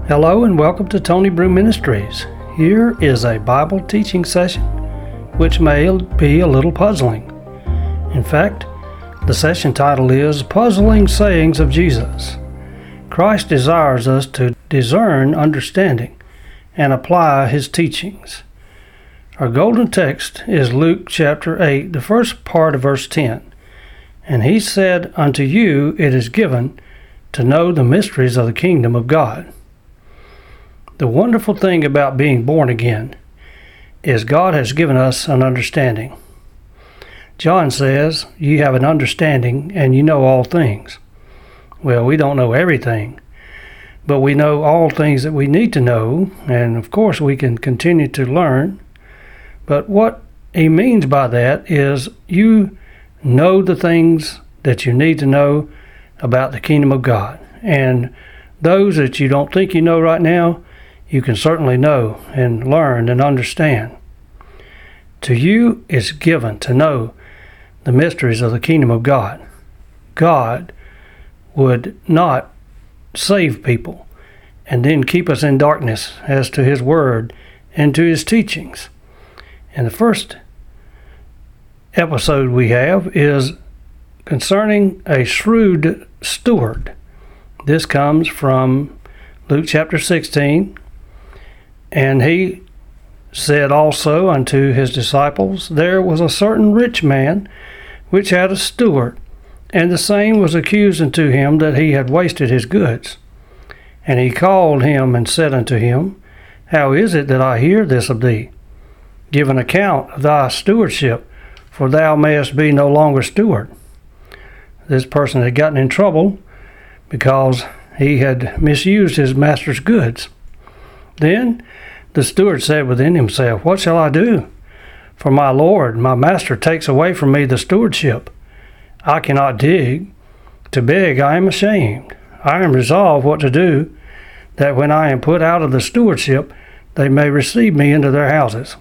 Hello and welcome to Tony Brew Ministries. Here is a Bible teaching session which may be a little puzzling. In fact, the session title is Puzzling Sayings of Jesus. Christ desires us to discern understanding and apply His teachings. Our golden text is Luke chapter 8, the first part of verse 10. And He said, "Unto you it is given to know the mysteries of the kingdom of God." The wonderful thing about being born again is God has given us an understanding. John says, "Ye have an understanding, and you know all things." Well, we don't know everything, but we know all things that we need to know, and of course we can continue to learn. But what he means by that is you know the things that you need to know about the kingdom of God. And those that you don't think you know right now, you can certainly know and learn and understand. To you is given to know the mysteries of the kingdom of God. God would not save people and then keep us in darkness as to His word and to His teachings. And the first episode we have is concerning a shrewd steward. This comes from Luke chapter 16. And He said also unto His disciples, There was a certain rich man which had a steward, and the same was accused unto him that he had wasted his goods. And he called him and said unto him, How is it that I hear this of thee? Give an account of thy stewardship, for thou mayest be no longer steward. This person had gotten in trouble because he had misused his master's goods. Then the steward said within himself, What shall I do? For my Lord, my master, takes away from me the stewardship. I cannot dig. To beg I am ashamed. I am resolved what to do, that when I am put out of the stewardship, they may receive me into their houses.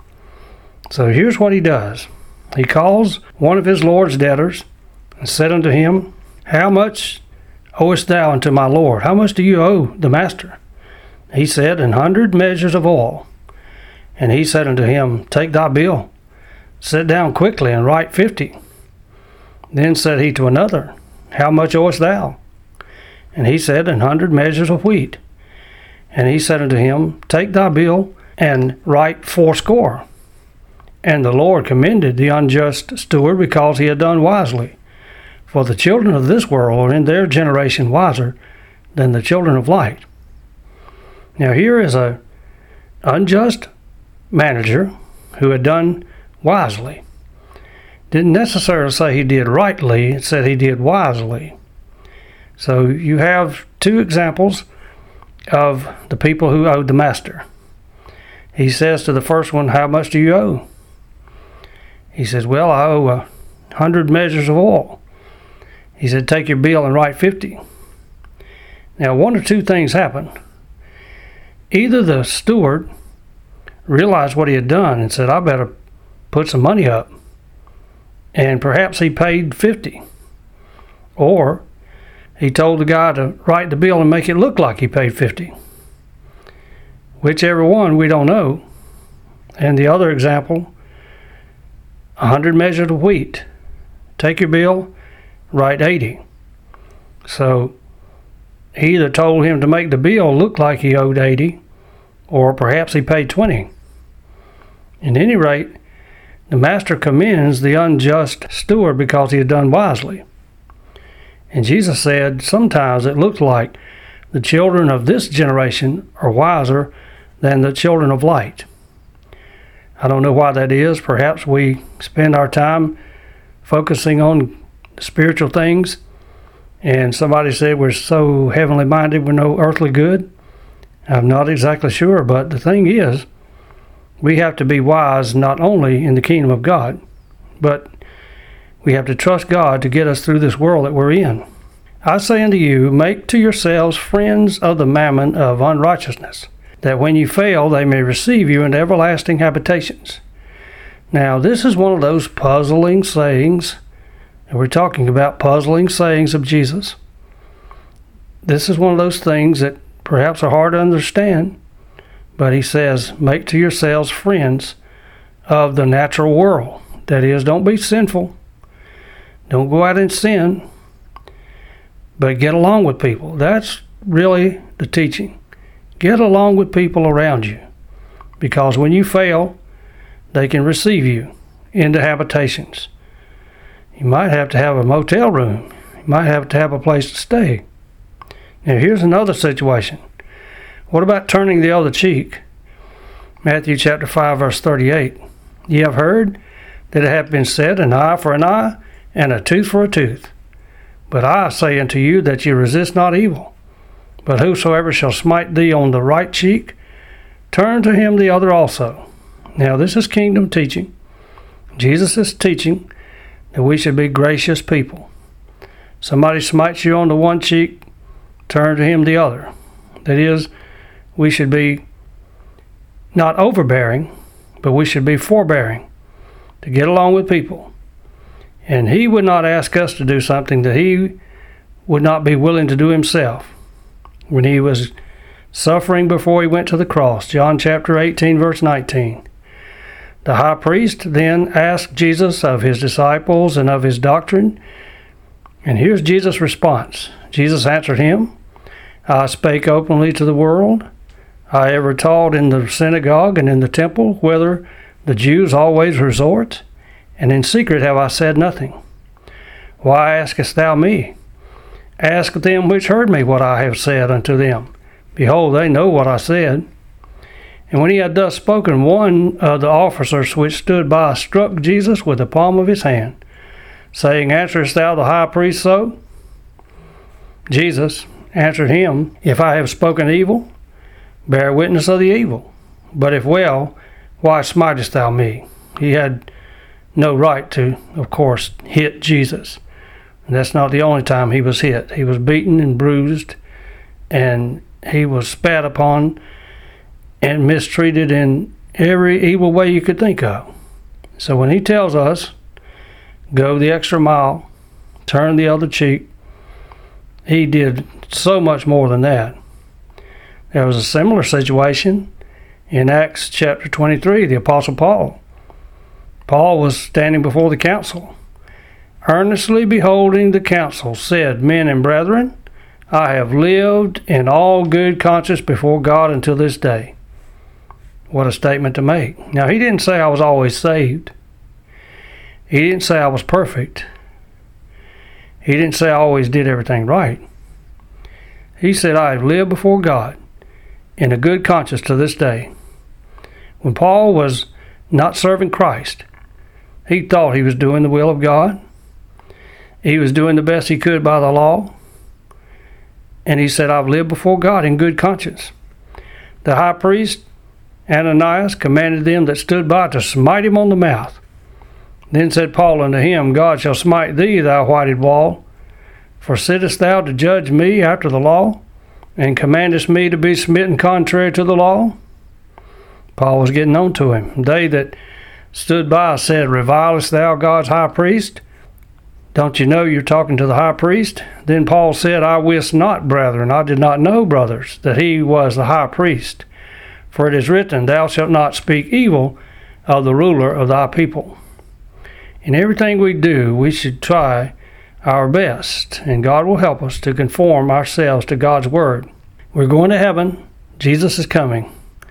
So here's what he does. He calls one of his Lord's debtors and said unto him, How much owest thou unto my Lord? How much do you owe the master? He said, 100 measures of oil. And he said unto him, Take thy bill, sit down quickly, and write 50. Then said he to another, How much owest thou? And he said, 100 measures of wheat. And he said unto him, Take thy bill, and write 80. And the Lord commended the unjust steward because he had done wisely. For the children of this world are in their generation wiser than the children of light. Now here is a unjust manager who had done wisely. Didn't necessarily say he did rightly, it said he did wisely. So you have two examples of the people who owed the master. He says to the first one, How much do you owe? He says, Well, I owe 100 measures of oil. He said, Take your bill and write 50. Now one or two things happened. Either the steward realized what he had done and said, I better put some money up. And perhaps he paid 50. Or he told the guy to write the bill and make it look like he paid 50. Whichever one, we don't know. And the other example, 100 measures of wheat. Take your bill, write 80. So he either told him to make the bill look like he owed 80, or perhaps he paid 20. At any rate, the master commends the unjust steward because he had done wisely. And Jesus said, sometimes it looks like the children of this generation are wiser than the children of light. I don't know why that is. Perhaps we spend our time focusing on spiritual things, and somebody said we're so heavenly minded we're no earthly good. I'm not exactly sure, but the thing is, we have to be wise not only in the kingdom of God, but we have to trust God to get us through this world that we're in. I say unto you, make to yourselves friends of the mammon of unrighteousness, that when you fail they may receive you into everlasting habitations. Now, this is one of those puzzling sayings, and we're talking about puzzling sayings of Jesus. This is one of those things that perhaps are hard to understand, but he says, make to yourselves friends of the natural world. That is, don't be sinful. Don't go out and sin, but get along with people. That's really the teaching. Get along with people around you, because when you fail, they can receive you into habitations. You might have to have a motel room. You might have to have a place to stay. Now here's another situation. What about turning the other cheek? Matthew chapter 5, verse 38. Ye have heard that it hath been said, an eye for an eye, and a tooth for a tooth. But I say unto you that ye resist not evil. But whosoever shall smite thee on the right cheek, turn to him the other also. Now this is kingdom teaching. Jesus is teaching that we should be gracious people. Somebody smites you on the one cheek, turn to him the other. That is, we should be not overbearing, but we should be forbearing, to get along with people. And he would not ask us to do something that he would not be willing to do himself. When he was suffering before he went to the cross, John chapter 18, verse 19. The high priest then asked Jesus of his disciples and of his doctrine. And here's Jesus' response. Jesus answered him, I spake openly to the world. I ever taught in the synagogue and in the temple, whither the Jews always resort, and in secret have I said nothing. Why askest thou me? Ask them which heard me what I have said unto them. Behold, they know what I said. And when he had thus spoken, one of the officers which stood by struck Jesus with the palm of his hand, saying, Answerest thou the high priest so? Jesus answered him, If I have spoken evil, bear witness of the evil. But if well, why smitest thou me? He had no right to, of course, hit Jesus. And that's not the only time he was hit. He was beaten and bruised, and he was spat upon and mistreated in every evil way you could think of. So when he tells us, go the extra mile, turn the other cheek, he did so much more than that. There was a similar situation in Acts chapter 23, the Apostle Paul. Paul was standing before the council. Earnestly beholding the council, said, Men and brethren, I have lived in all good conscience before God until this day. What a statement to make. Now, he didn't say I was always saved. He didn't say I was perfect. He didn't say I always did everything right. He said, I have lived before God in a good conscience to this day. When Paul was not serving Christ, he thought he was doing the will of God. He was doing the best he could by the law. And he said, I've lived before God in good conscience. The high priest, Ananias, commanded them that stood by to smite him on the mouth. Then said Paul unto him, God shall smite thee, thou whited wall. For sittest thou to judge me after the law, and commandest me to be smitten contrary to the law? Paul was getting on to him. They that stood by said, Revilest thou God's high priest? Don't you know you're talking to the high priest? Then Paul said, I wist not, brethren, I did not know, brothers, that he was the high priest. For it is written, Thou shalt not speak evil of the ruler of thy people. In everything we do, we should try our best, and God will help us to conform ourselves to God's word. We're going to heaven. Jesus is coming.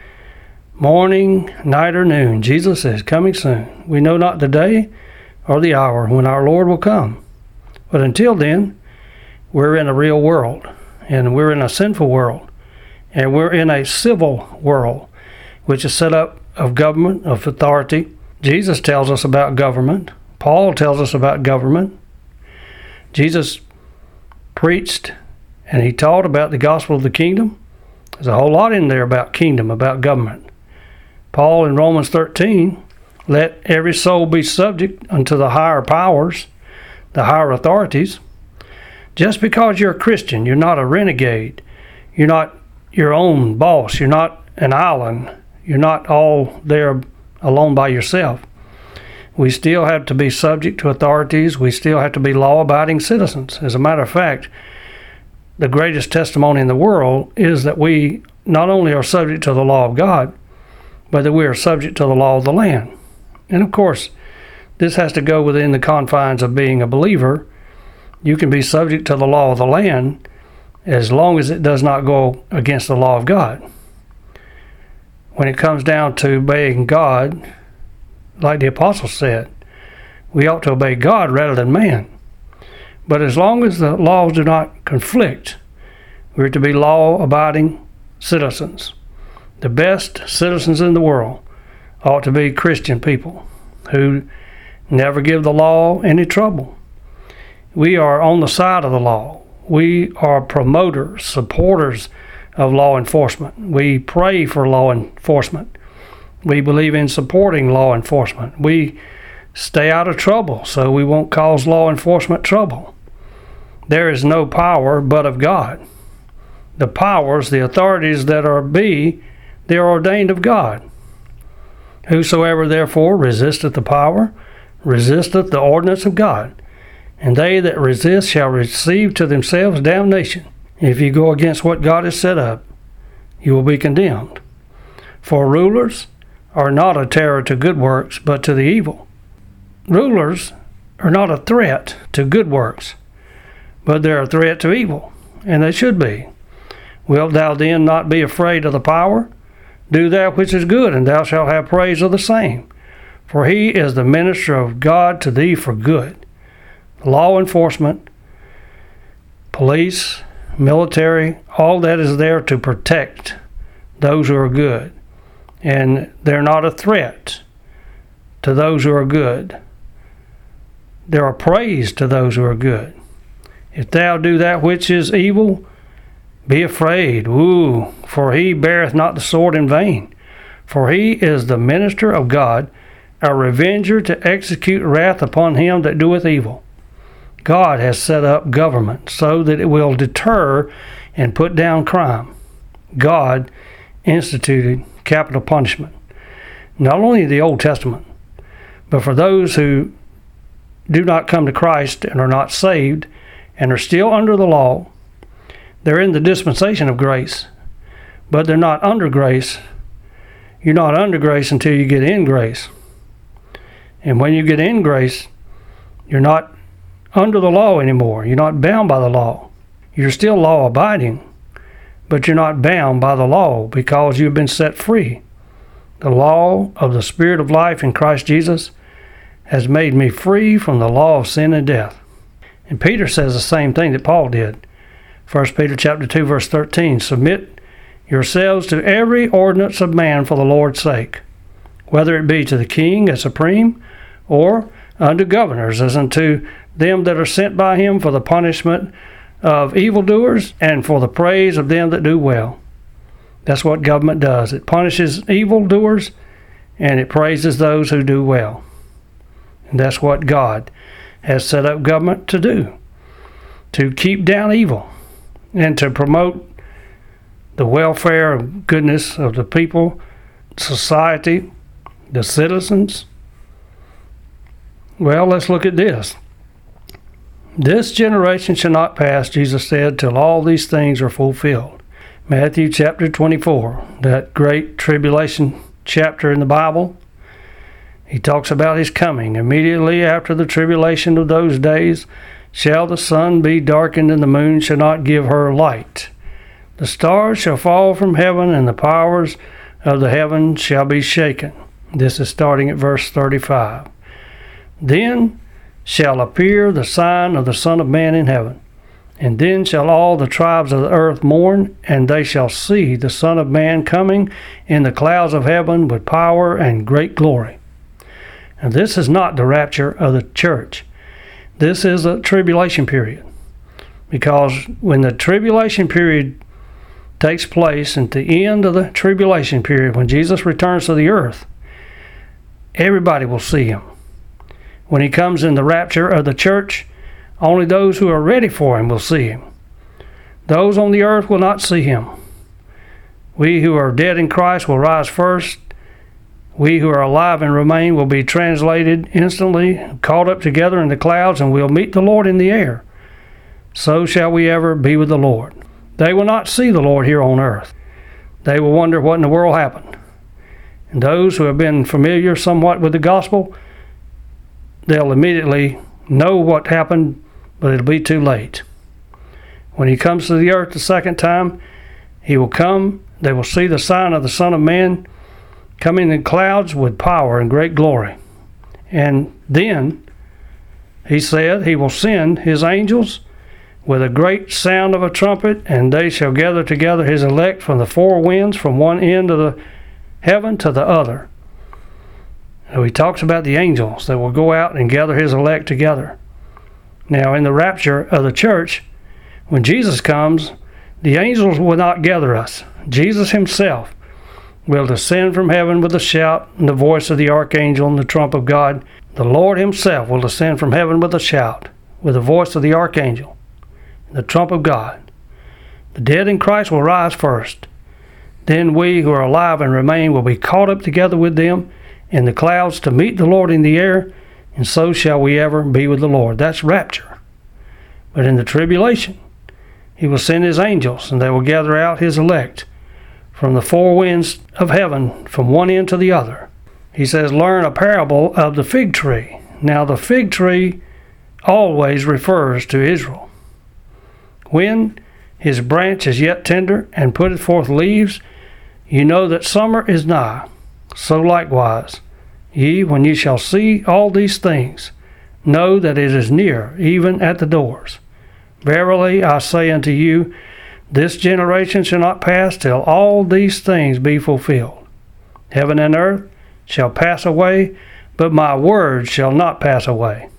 Morning, night, or noon, Jesus is coming soon. We know not the day or the hour when our Lord will come. But until then, we're in a real world, and we're in a sinful world, and we're in a civil world, which is set up of government, of authority. Jesus tells us about government. Paul tells us about government. Jesus preached and he taught about the gospel of the kingdom. There's a whole lot in there about kingdom, about government. Paul in Romans 13, let every soul be subject unto the higher powers, the higher authorities. Just because you're a Christian, you're not a renegade. You're not your own boss. You're not an island. You're not all there alone by yourself. We still have to be subject to authorities. We still have to be law-abiding citizens. As a matter of fact, the greatest testimony in the world is that we not only are subject to the law of God, but that we are subject to the law of the land. And of course, this has to go within the confines of being a believer. You can be subject to the law of the land as long as it does not go against the law of God. When it comes down to obeying God, like the apostle said, we ought to obey God rather than man. But as long as the laws do not conflict, we're to be law-abiding citizens. The best citizens in the world ought to be Christian people who never give the law any trouble. We are on the side of the law. We are promoters, supporters of law enforcement. We pray for law enforcement. We believe in supporting law enforcement. We stay out of trouble so we won't cause law enforcement trouble. There is no power but of God. The powers, the authorities that are they are ordained of God. Whosoever therefore resisteth the power, resisteth the ordinance of God. And they that resist shall receive to themselves damnation. If you go against what God has set up, you will be condemned. For rulers are not a terror to good works, but to the evil. Rulers are not a threat to good works, but they're a threat to evil, and they should be. Wilt thou then not be afraid of the power? Do that which is good, and thou shalt have praise of the same. For he is the minister of God to thee for good. Law enforcement, police, military, all that is there to protect those who are good. And they're not a threat to those who are good. They're a praise to those who are good. If thou do that which is evil, be afraid, for he beareth not the sword in vain. For he is the minister of God, a revenger to execute wrath upon him that doeth evil. God has set up government so that it will deter and put down crime. God instituted capital punishment, not only in the Old Testament, but for those who do not come to Christ and are not saved and are still under the law. They're in the dispensation of grace, but they're not under grace. You're not under grace until you get in grace. And when you get in grace, you're not under the law anymore. You're not bound by the law. You're still law-abiding, but you're not bound by the law because you've been set free. The law of the Spirit of life in Christ Jesus has made me free from the law of sin and death. And Peter says the same thing that Paul did. 1 Peter chapter 2, verse 13, submit yourselves to every ordinance of man for the Lord's sake, whether it be to the king as supreme, or unto governors as unto them that are sent by him for the punishment of evildoers and for the praise of them that do well. That's what government does. It punishes evildoers and it praises those who do well. And that's what God has set up government to do, to keep down evil and to promote the welfare and goodness of the people, society, the citizens. Well, let's look at this. This generation shall not pass, Jesus said, till all these things are fulfilled. Matthew chapter 24, that great tribulation chapter in the Bible, he talks about his coming. Immediately after the tribulation of those days shall the sun be darkened, and the moon shall not give her light. The stars shall fall from heaven, and the powers of the heavens shall be shaken. This is starting at verse 35. Then shall appear the sign of the Son of Man in heaven. And then shall all the tribes of the earth mourn, and they shall see the Son of Man coming in the clouds of heaven with power and great glory. And this is not the rapture of the church. This is a tribulation period. Because when the tribulation period takes place, at the end of the tribulation period, when Jesus returns to the earth, everybody will see him. When he comes in the rapture of the church, only those who are ready for him will see him. Those on the earth will not see him. We who are dead in Christ will rise first. We who are alive and remain will be translated instantly, caught up together in the clouds, and we'll meet the Lord in the air. so shall we ever be with the Lord. They will not see the Lord here on earth. They will wonder what in the world happened. And those who have been familiar somewhat with the gospel, they'll immediately know what happened, but it'll be too late. When he comes to the earth the second time, he will come. They will see the sign of the Son of Man coming in clouds with power and great glory. And then, he said, he will send his angels with a great sound of a trumpet, and they shall gather together his elect from the four winds, from one end of the heaven to the other. So he talks about the angels that will go out and gather his elect together. Now, in the rapture of the church, when Jesus comes, the angels will not gather us. Jesus himself will descend from heaven with a shout and the voice of the archangel and the trump of God. The Lord himself will descend from heaven with a shout, with the voice of the archangel and the trump of God. The dead in Christ will rise first. Then we who are alive and remain will be caught up together with them in the clouds to meet the Lord in the air, and so shall we ever be with the Lord. That's rapture. But in the tribulation, he will send his angels, and they will gather out his elect from the four winds of heaven, from one end to the other. He says, learn a parable of the fig tree. Now the fig tree always refers to Israel. When his branch is yet tender and putteth forth leaves, you know that summer is nigh. So likewise, ye, when ye shall see all these things, know that it is near, even at the doors. Verily I say unto you, this generation shall not pass till all these things be fulfilled. Heaven and earth shall pass away, but my word shall not pass away.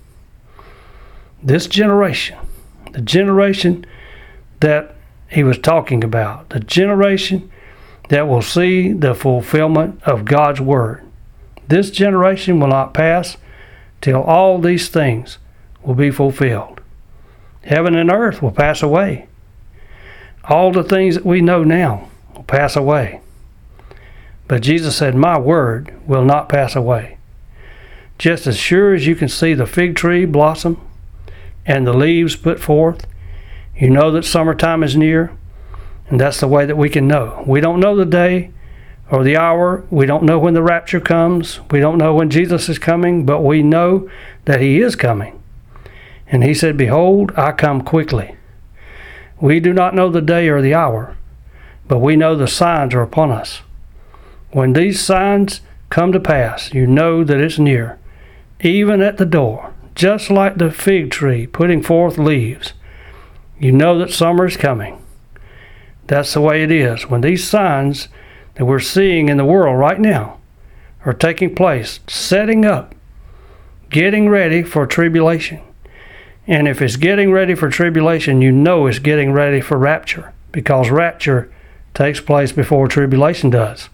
This generation, the generation that he was talking about, the generation that will see the fulfillment of God's word. This generation will not pass till all these things will be fulfilled. Heaven and earth will pass away. All the things that we know now will pass away. But Jesus said, my word will not pass away. Just as sure as you can see the fig tree blossom and the leaves put forth, you know that summertime is near. And that's the way that we can know. We don't know the day or the hour. We don't know when the rapture comes. We don't know when Jesus is coming, but we know that he is coming. And he said, behold, I come quickly. We do not know the day or the hour, but we know the signs are upon us. When these signs come to pass, you know that it's near, even at the door, just like the fig tree putting forth leaves. You know that summer is coming. That's the way it is. When these signs that we're seeing in the world right now are taking place, setting up, getting ready for tribulation. And if it's getting ready for tribulation, you know it's getting ready for rapture, because rapture takes place before tribulation does.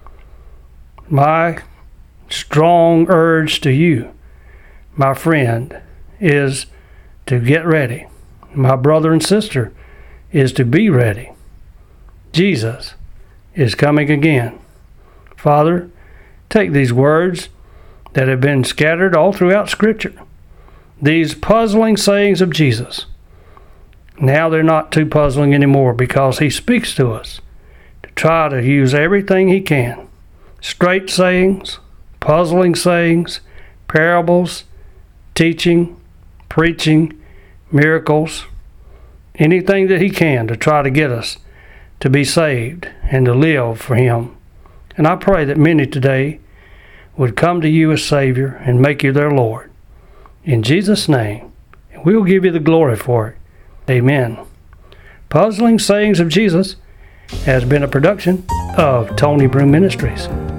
My strong urge to you, my friend, is to get ready. My brother and sister is to be ready. Jesus is coming again. Father, take these words that have been scattered all throughout Scripture, these puzzling sayings of Jesus. Now they're not too puzzling anymore, because he speaks to us to try to use everything he can. Straight sayings, puzzling sayings, parables, teaching, preaching, miracles, anything that he can to try to get us to be saved and to live for him. And I pray that many today would come to you as Savior and make you their Lord. In Jesus' name, we'll give you the glory for it. Amen. Puzzling Sayings of Jesus has been a production of Tony Broom Ministries.